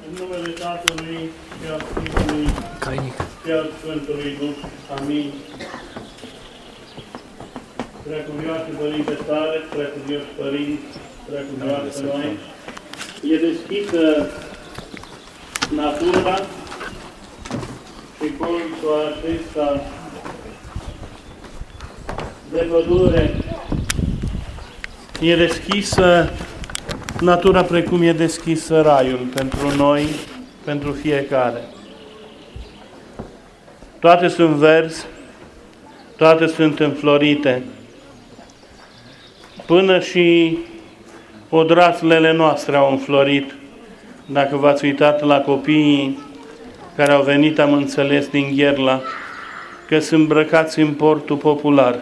În numele Tatălui și al Fiului și al Sfântului Duh. Amin. Preacuvioase Părinte tale, preacuvioși părinți, preacuvioase noi, e deschisă natura și colțul acesta de pădure. E deschisă natura precum e deschisă raiul pentru noi, pentru fiecare. Toate sunt verzi, toate sunt înflorite, până și odraslele noastre au înflorit. Dacă v-ați uitat la copiii care au venit, am înțeles din Gherla, că sunt îmbrăcați în portul popular.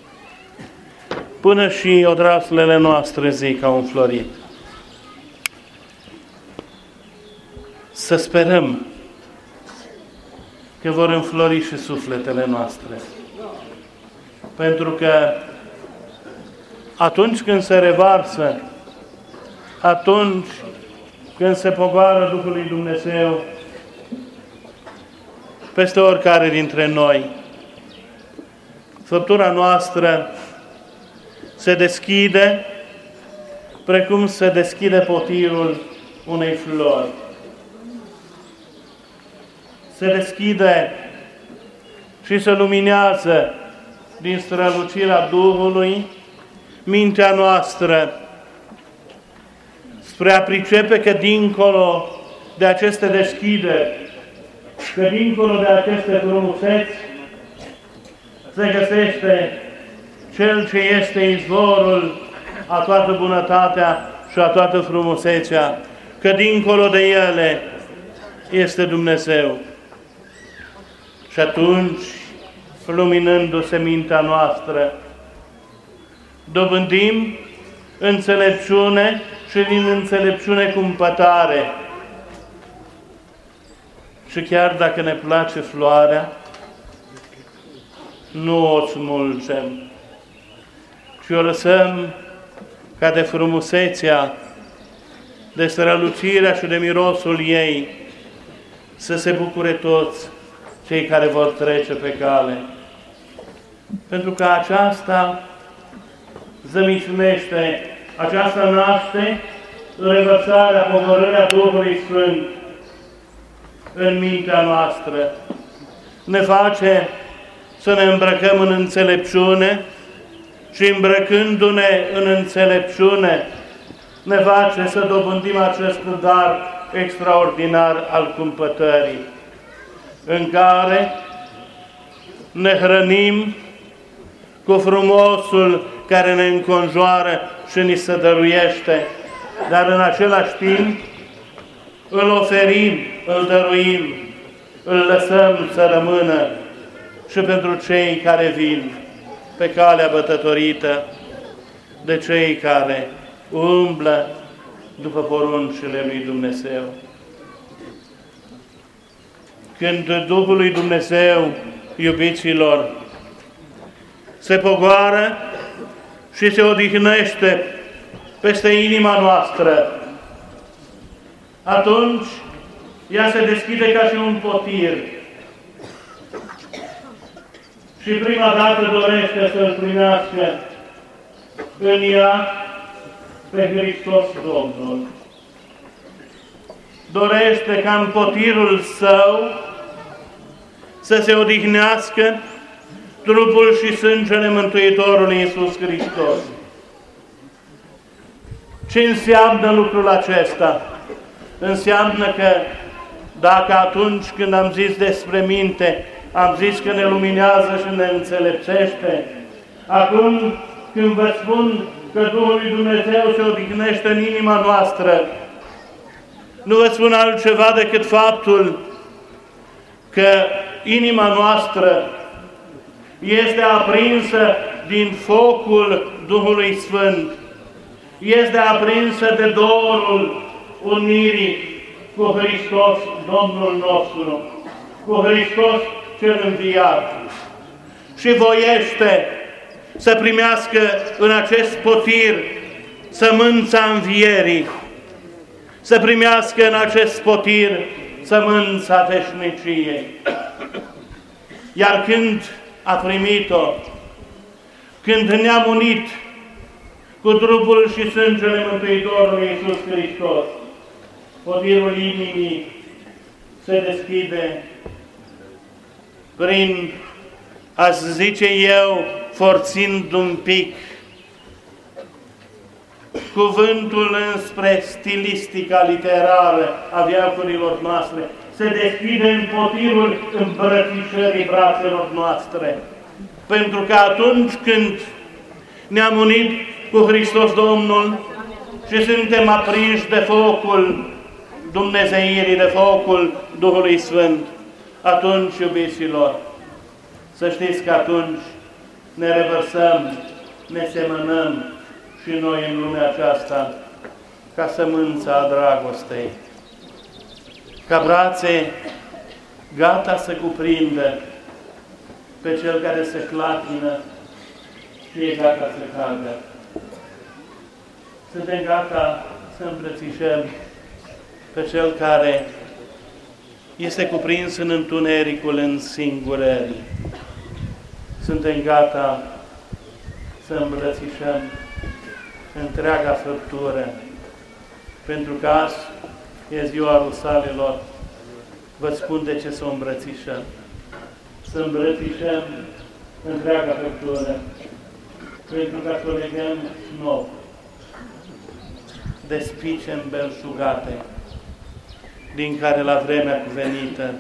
Până și odraslele noastre, zic, au înflorit. Să sperăm că vor înflori și sufletele noastre. Pentru că atunci când se revarsă, atunci când se pogoară Duhul lui Dumnezeu peste oricare dintre noi, făptura noastră se deschide precum se deschide potirul unei flori. Se deschide și se luminează din strălucirea Duhului mintea noastră spre a pricepe că dincolo de aceste deschideri, că dincolo de aceste frumuseți se găsește Cel ce este izvorul a toată bunătatea și a toată frumusețea, că dincolo de ele este Dumnezeu. Și atunci, luminându-se mintea noastră, dobândim înțelepciune și din înțelepciune cumpătare. Și chiar dacă ne place floarea, nu o smulgem, ci o lăsăm ca de frumusețea, de strălucirea și de mirosul ei să se bucure toți cei care vor trece pe cale. Pentru că aceasta zămismește, aceasta naște revărsarea, pogorârea Duhului Sfânt în mintea noastră. Ne face să ne îmbrăcăm în înțelepciune și îmbrăcându-ne în înțelepciune ne face să dobândim acest dar extraordinar al cumpătării, în care ne hrănim cu frumosul care ne înconjoară și ni se dăruiește, dar în același timp îl oferim, îl dăruim, îl lăsăm să rămână și pentru cei care vin pe calea bătătorită de cei care umblă după poruncile lui Dumnezeu. Când Duhul lui Dumnezeu, iubiților, se pogoară și se odihnește peste inima noastră, atunci ea se deschide ca și un potir. Și prima dată dorește să-L primească în ea pe Hristos Domnul. Dorește ca în potirul său să se odihnească trupul și sângele Mântuitorului Iisus Hristos. Ce înseamnă lucrul acesta? Înseamnă că dacă atunci când am zis despre minte, am zis că ne luminează și ne înțelepțește, acum când vă spun că Duhul lui Dumnezeu se odihnește în inima noastră, nu vă spun altceva decât faptul că inima noastră este aprinsă din focul Duhului Sfânt, este aprinsă de dorul unirii cu Hristos, Domnul nostru, cu Hristos cel înviat, și voiește să primească în acest potir sămânța învierii, să primească în acest potir sămânța veșniciei. Iar când a primit-o, când ne-am unit cu trupul și sângele Mântuitorului Iisus Hristos, potirul inimii se deschide prin, aș zice eu, forțind un pic cuvântul înspre stilistica literară a viacurilor noastre, se deschide în potirul îmbrățișării brațelor noastre. Pentru că atunci când ne-am unit cu Hristos Domnul și suntem aprinși de focul Dumnezeirii, de focul Duhului Sfânt, atunci, iubiților, să știți că atunci ne revărsăm, ne semănăm și noi în lumea aceasta ca sămânța a dragostei, ca brațe gata să cuprindă pe cel care se clatină și e gata să cadă. Suntem gata să îmbrățișăm pe cel care este cuprins în întunericul însingurării. Suntem gata să îmbrățișăm întreaga făptură, pentru că azi e ziua Rusalelor. Vă spun de ce să o îmbrățișăm. Să îmbrățișăm întreaga făptură, pentru că să o legăm nou de spice îmbelșugate, din care la vremea cuvenită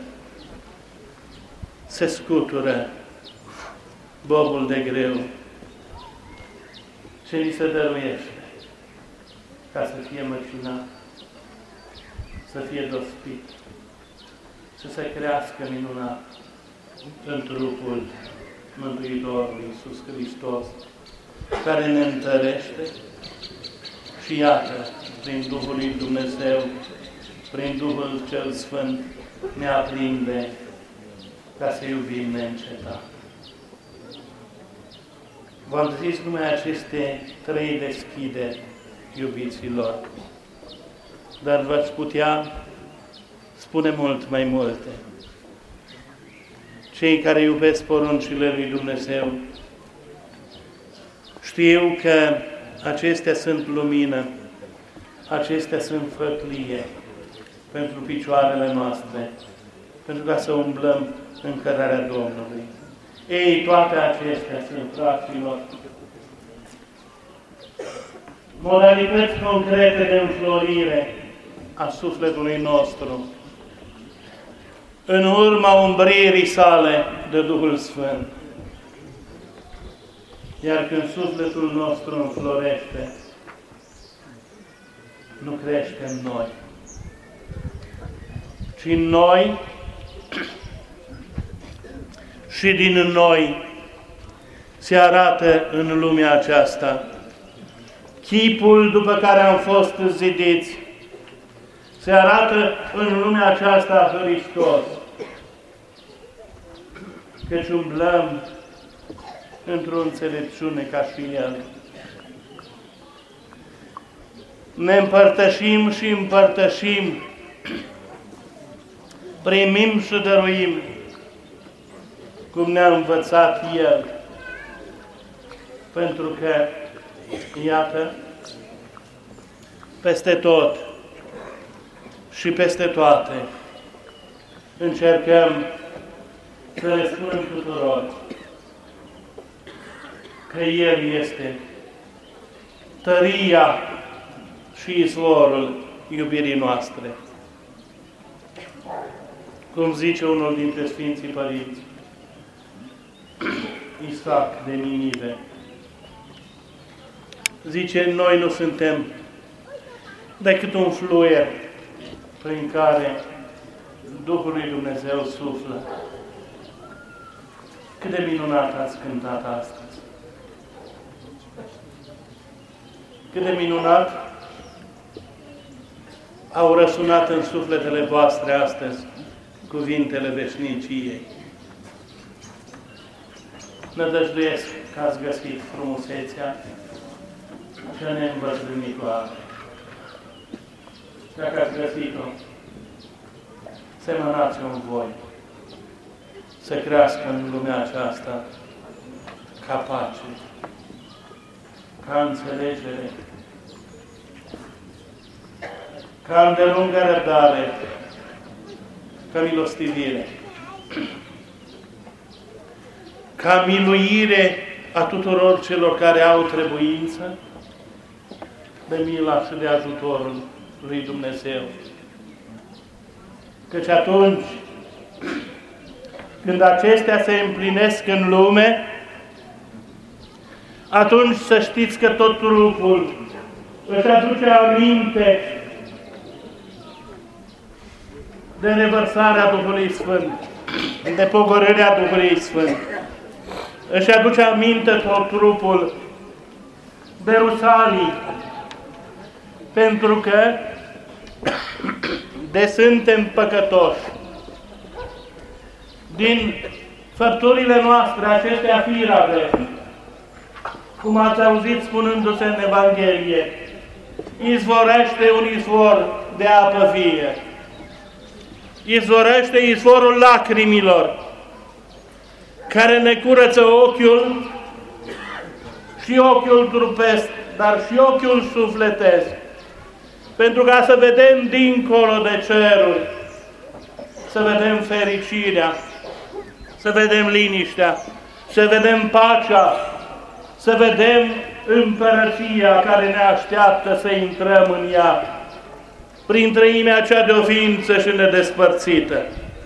se scutură bobul de greu ce ni se dăruiește ca să fie măcinat, să fie dospit, să se crească minunat în trupul Mântuitorului Iisus Hristos, care ne întărește și iată, prin Duhul lui Dumnezeu, prin Duhul cel Sfânt, ne aprinde ca să iubim neîncetat. V-am zis numai aceste 3 deschideri, iubiților, dar v-ați putea spune mult mai multe. Cei care iubesc poruncile lui Dumnezeu știu că acestea sunt lumină, acestea sunt făclie pentru picioarele noastre, pentru ca să umblăm în cărarea Domnului. Ei, toate acestea sunt, fraților, modalități concrete de înflorire a sufletului nostru, în urma umbririi sale de Duhul Sfânt. Iar când sufletul nostru înflorește, nu creștem noi, ci noi și din noi se arată în lumea aceasta chipul după care am fost zidiți. Se arată în lumea aceasta Hristos, căci umblăm într-o înțelepciune ca și El. Ne împărtășim și împărtășim, primim și dăruim, cum ne-a învățat El. Pentru că, iată, peste tot și peste toate încercăm să le spunem tuturor că El este tăria și izvorul iubirii noastre. Cum zice unul dintre Sfinții Părinți, Isaac de Ninive, zice, noi nu suntem decât un fluier prin care Duhul lui Dumnezeu suflă. Cât de minunat ați cântat astăzi! Cât de minunat au răsunat în sufletele voastre astăzi cuvintele veșniciei. Nădăjduiesc că ați găsit frumusețea cea neîmbătrânitoare dacă ați găsit-o, semănați-o în voi, să crească în lumea aceasta ca pace, ca înțelegere, ca îndelungă răbdare, ca milostivire, ca miluire a tuturor celor care au trebuință de mila și de ajutorul lui Dumnezeu. Căci atunci când acestea se împlinesc în lume, atunci să știți că tot trupul își aduce aminte de revărsarea Duhului Sfânt, de pogorârea Duhului Sfânt. Își aduce aminte tot trupul de rusalii, pentru că de suntem păcătoși. Din făpturile noastre, acestea firave, cum ați auzit spunându-se în Evanghelie, izvorește un izvor de apă vie. Izvorește izvorul lacrimilor, care ne curăță ochiul, și ochiul trupesc, dar și ochiul sufletesc, pentru ca să vedem dincolo de ceruri, să vedem fericirea, să vedem liniștea, să vedem pacea, să vedem împărăția care ne așteaptă să intrăm în ea, prin trăimea cea de o ființă și nedespărțită.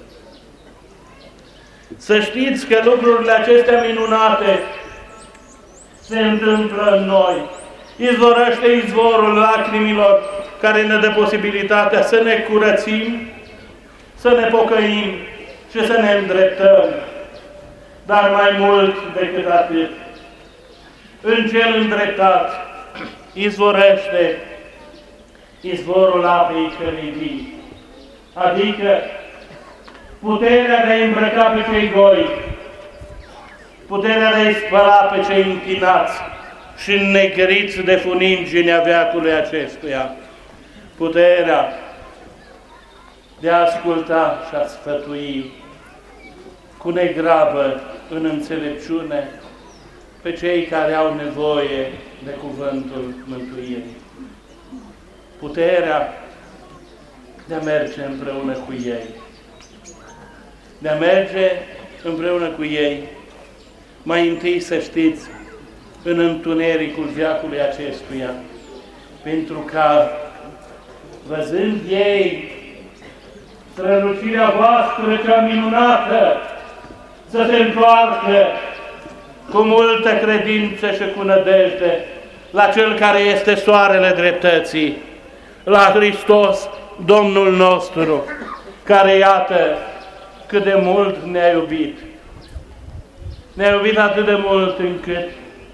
Să știți că lucrurile acestea minunate se întâmplă în noi. Izvorăște izvorul lacrimilor care ne dă posibilitatea să ne curățim, să ne pocăim și să ne îndreptăm. Dar mai mult decât atât, în cel îndreptat izvorăște izvorul apei celei vii, adică puterea de a îmbrăca pe cei goi, puterea de a-i spăla pe cei închinați și înnegriți de funinginea veacului acestuia, puterea de a asculta și a sfătui cu negrabă în înțelepciune pe cei care au nevoie de cuvântul mântuirii. Puterea de a merge împreună cu ei. De a merge împreună cu ei, mai întâi să știți, în întunericul veacului acestuia, pentru ca, văzând ei strălucirea voastră cea minunată, să se întoarcă cu multă credință și cu nădejde la Cel care este soarele dreptății, la Hristos, Domnul nostru, care, iată, cât de mult ne-a iubit. Ne-a iubit atât de mult încât,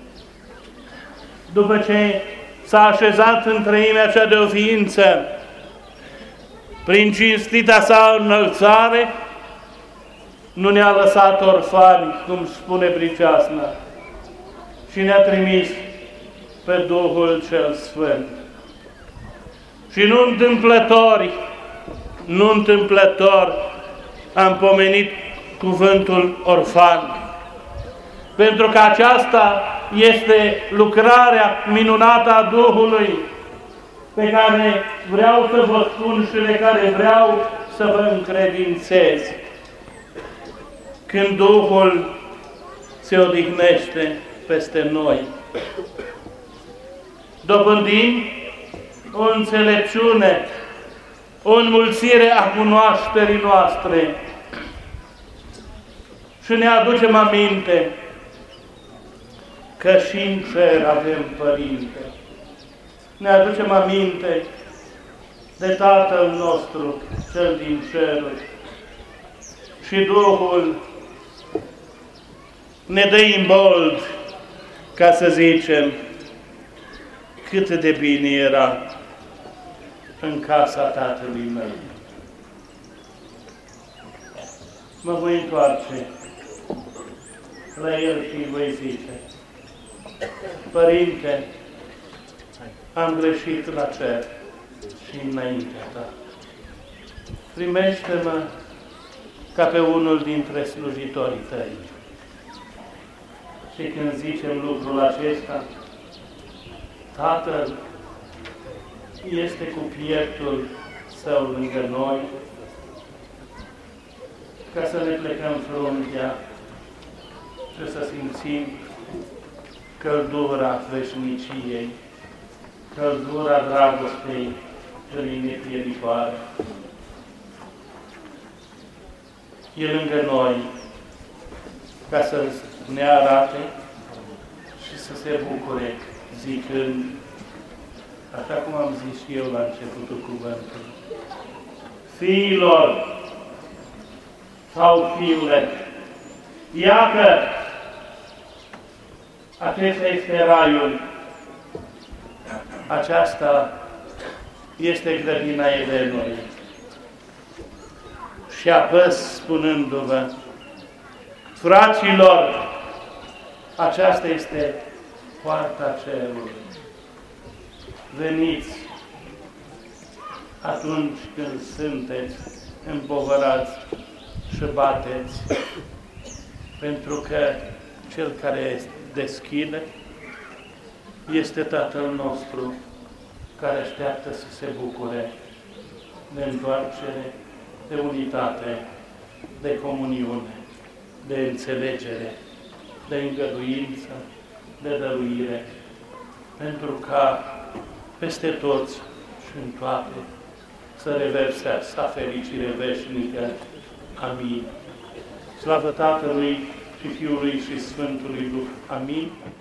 după ce s-a așezat în trăimea cea de o ființă, prin cinstita sa înălțare, nu ne-a lăsat orfani, cum spune priceasna, și ne-a trimis pe Duhul cel Sfânt. Și nu întâmplător am pomenit cuvântul orfan, pentru că aceasta este lucrarea minunată a Duhului, pe care vreau să vă spun și de care vreau să vă încredințez. Când Duhul se odihnește peste noi, dobândim o înțelepciune, o înmulțire a cunoașterii noastre și ne aducem aminte că și în cer avem Părinte. Ne aducem aminte de Tatăl nostru, Cel din ceruri, și Duhul ne dă imbold ca să zicem cât de bine era în casa Tatălui meu. Mă voi întoarce la el și îi voi zice: Părinte, am greșit la cer, și înaintea Ta. Primește-mă ca pe unul dintre slujitorii Tăi. Și când zicem lucrul acesta, Tatăl este cu pieptul Său lângă noi, ca să ne plecăm fruntea și să simțim căldura veșniciei, căldura dragostei celei nepierditoare. E lângă noi ca să ne arate și să se bucure zicând, așa cum am zis și eu la începutul cuvântului, fiilor sau fiule, iată, acesta este raiul, aceasta este grădina Edenului. Și apăs spunându-vă, fraților, aceasta este poarta cerului. Veniți atunci când sunteți împovărați și bateți, pentru că Cel care deschide este Tatăl nostru, care așteaptă să se bucure de întoarcere, de unitate, de comuniune, de înțelegere, de îngăduință, de dăruire, pentru ca peste toți și în toate să reversească fericire veșnică. Amin. Slavă Tatălui și Fiului și Sfântului Duh. Amin.